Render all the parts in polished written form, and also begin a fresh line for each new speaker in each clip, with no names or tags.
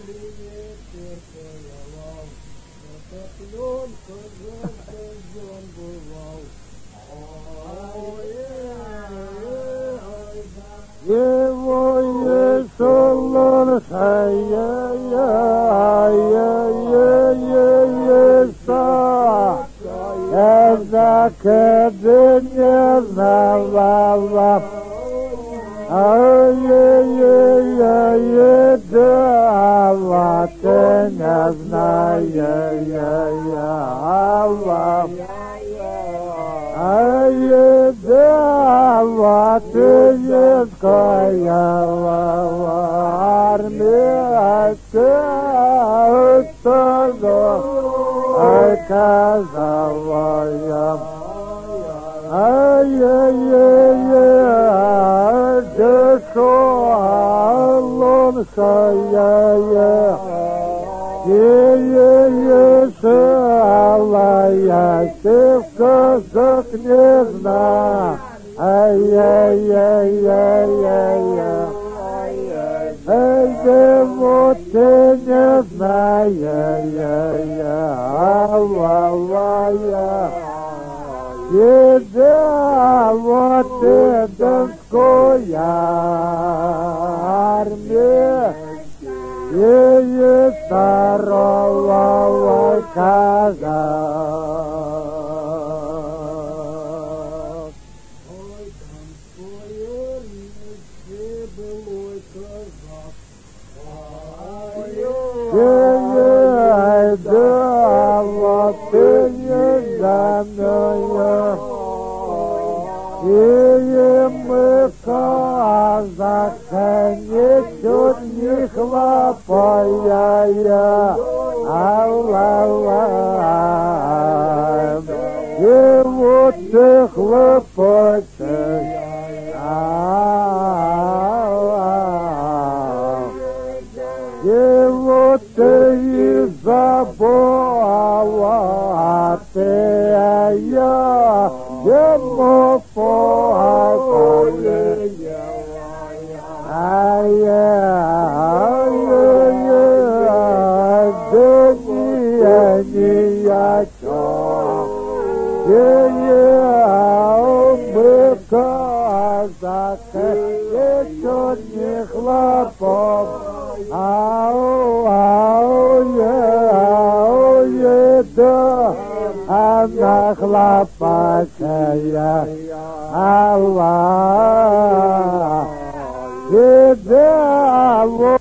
Его ешелон шая-я-я-я-я-я-я-са, эзакэдэ-не-за-ва-ва, ай-я-я-я-я-да-ва-тэ-не-зна-я-я-я-ва. Аедаватыевская армия оказала я. Ай-яй-яй-яй, дешалонская, ей-ей-ей-шалая, севка княжна, ай-яй-яй-яй-яй-яй, эй, вот ты не знаешь, ава-ва-я, еда вот ты донская армия, ей старого казак. Ой, донской армии, былой казак. Ей-ей, да вот ты не знаешь, и мы казака ничуть не хлопая, алла-ла, и вот ты хлопочешь, и вот ты забыла, ты я ему поле. Ай-яй-яй, да не я чё, мы казаки, еще не хлопок, ау-ау-ау-да, она хлопачая, Аллах. Еда вот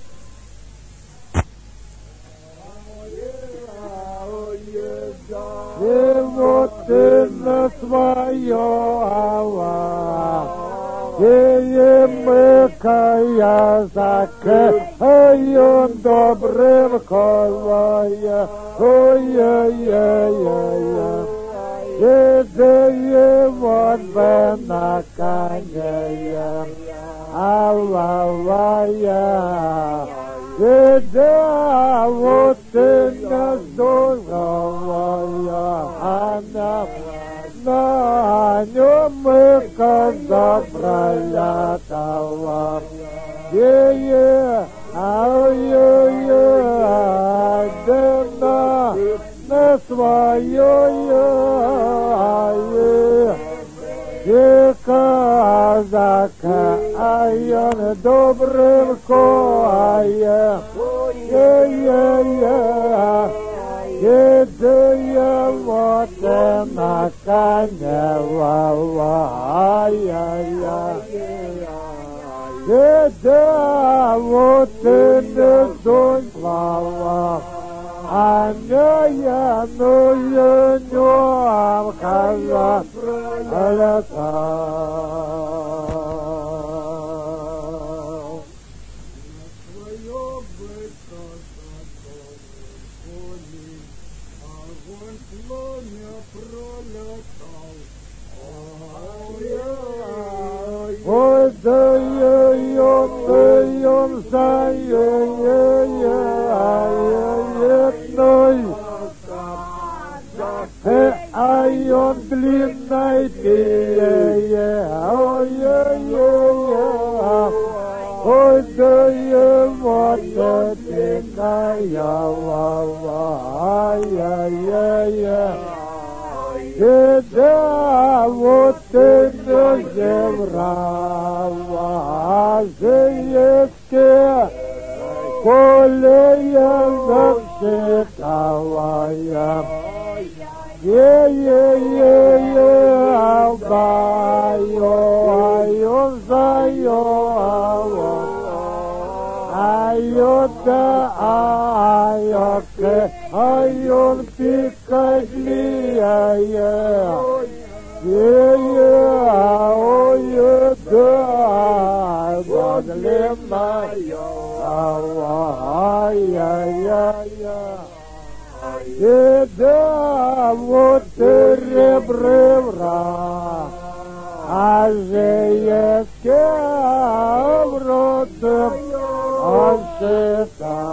и вот ты на свое Аллах, и мы казакаем добрым колоя, ой-ой-ой-ой-ой. Еды вот бы на коне, аллавая, еда вот ты наздоровая, она на нем мы казак пролетала, ай-яй-яй, да на свое и казака, ай он добрым коем, еда вот на коне, еда вот на донь слава, Аня, ну я нем казак пролетал. Свое быка огонь пламя пролетал. Ой, даем, ай он длинной пие, ой-ой-ой, ой, да его ты ай-яй-яй-яй. Да вот ты земрава, жеевке, поле я завсекавая. Е-е-е-е, баю, заю, айота, айоке, айон пикадлия, да, боглемая, ай-яй-яй-яй. Да вот ребра, а жеевке вроде ошита.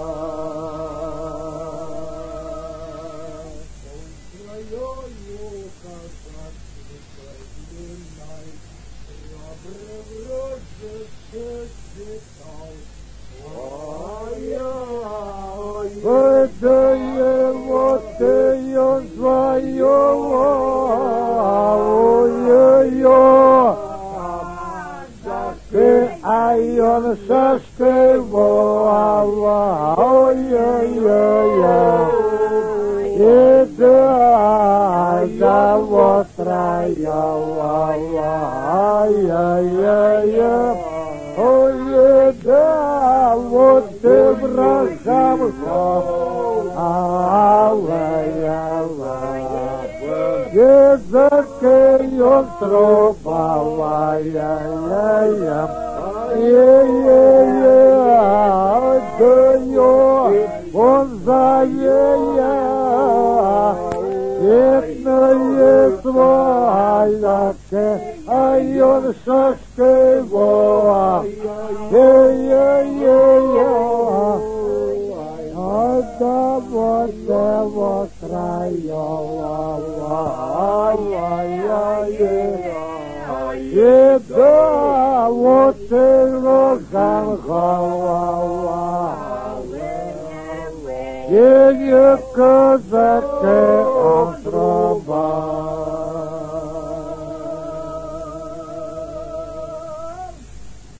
Выдае вот ее своего, ты, он шашкой вова, и да вот да, вот ты врагам язык он трубовая, он заея, бедные свояки, а он шашкой воа, да вот его и да вот его голова, и не казаки он труба.